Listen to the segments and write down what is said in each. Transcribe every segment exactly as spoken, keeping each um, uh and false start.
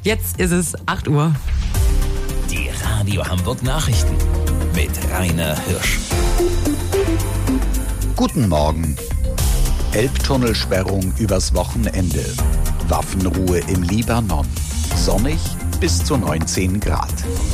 Jetzt ist es acht Uhr. Die Radio Hamburg Nachrichten mit Rainer Hirsch. Guten Morgen. Elbtunnelsperrung übers Wochenende. Waffenruhe im Libanon. Sonnig bis zu neunzehn Grad.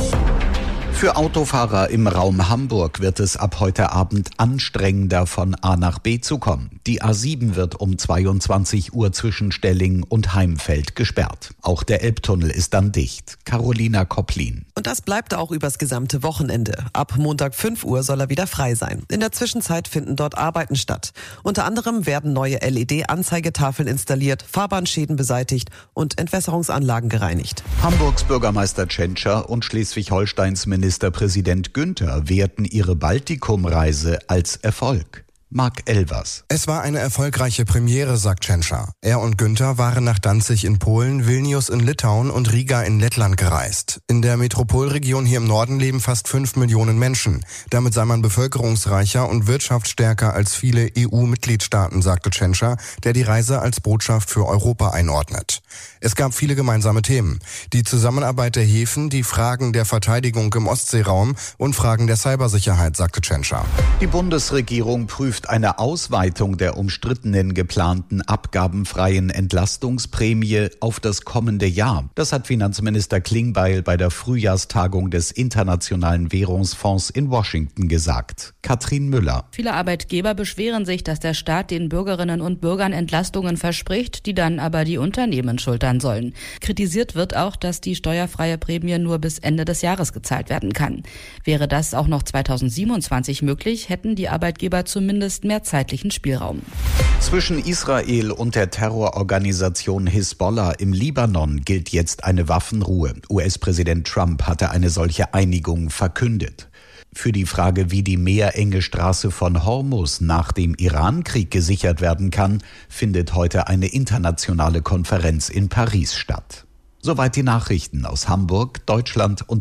Für Autofahrer im Raum Hamburg wird es ab heute Abend anstrengender, von A nach B zu kommen. Die A sieben wird um zweiundzwanzig Uhr zwischen Stelling und Heimfeld gesperrt. Auch der Elbtunnel ist dann dicht. Carolina Kopplin. Und das bleibt auch übers gesamte Wochenende. Ab Montag fünf Uhr soll er wieder frei sein. In der Zwischenzeit finden dort Arbeiten statt. Unter anderem werden neue L E D-Anzeigetafeln installiert, Fahrbahnschäden beseitigt und Entwässerungsanlagen gereinigt. Hamburgs Bürgermeister Tschentscher und Schleswig-Holsteins Ministerpräsident Günther werten ihre Baltikumreise als Erfolg. Marc Elvers. Es war eine erfolgreiche Premiere, sagt Tschentscher. Er und Günther waren nach Danzig in Polen, Vilnius in Litauen und Riga in Lettland gereist. In der Metropolregion hier im Norden leben fast fünf Millionen Menschen. Damit sei man bevölkerungsreicher und wirtschaftsstärker als viele E U-Mitgliedstaaten, sagte Tschentscher, der die Reise als Botschaft für Europa einordnet. Es gab viele gemeinsame Themen. Die Zusammenarbeit der Häfen, die Fragen der Verteidigung im Ostseeraum und Fragen der Cybersicherheit, sagte Tschentscher. Die Bundesregierung prüft eine Ausweitung der umstrittenen geplanten abgabenfreien Entlastungsprämie auf das kommende Jahr. Das hat Finanzminister Klingbeil bei der Frühjahrstagung des Internationalen Währungsfonds in Washington gesagt. Katrin Müller. Viele Arbeitgeber beschweren sich, dass der Staat den Bürgerinnen und Bürgern Entlastungen verspricht, die dann aber die Unternehmen schultern sollen. Kritisiert wird auch, dass die steuerfreie Prämie nur bis Ende des Jahres gezahlt werden kann. Wäre das auch noch zweitausendsiebenundzwanzig möglich, hätten die Arbeitgeber zumindest mehr zeitlichen Spielraum. Zwischen Israel und der Terrororganisation Hisbollah im Libanon gilt jetzt eine Waffenruhe. U S-Präsident Trump hatte eine solche Einigung verkündet. Für die Frage, wie die meerenge Straße von Hormuz nach dem Iran-Krieg gesichert werden kann, findet heute eine internationale Konferenz in Paris statt. Soweit die Nachrichten aus Hamburg, Deutschland und